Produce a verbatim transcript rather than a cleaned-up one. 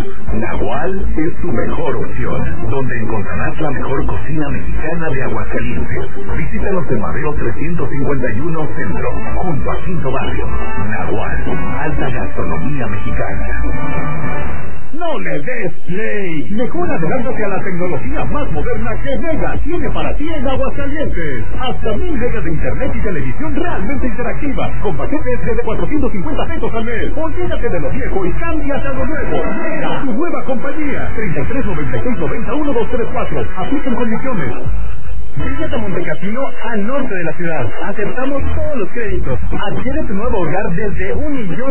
Nahual es tu mejor opción, donde encontrarás la mejor cocina mexicana de Aguascalientes. Visítanos en Madero trescientos cincuenta y uno Centro, junto a Quinto Barrio. Nahual, alta gastronomía mexicana. No le des play. Mejor adelántate a la tecnología más moderna que Mega tiene para ti en Aguascalientes. Hasta mil megas de internet y televisión realmente interactiva, con paquetes de cuatrocientos cincuenta pesos al mes. Olvídate de lo viejo y cámbiate a lo nuevo. Mega, tu nueva compañía. treinta y tres noventa y seis noventa uno dos tres cuatro. Aplican condiciones. Visita a Montecasino al norte de la ciudad. Aceptamos todos los créditos. Adquiere tu nuevo hogar desde un millón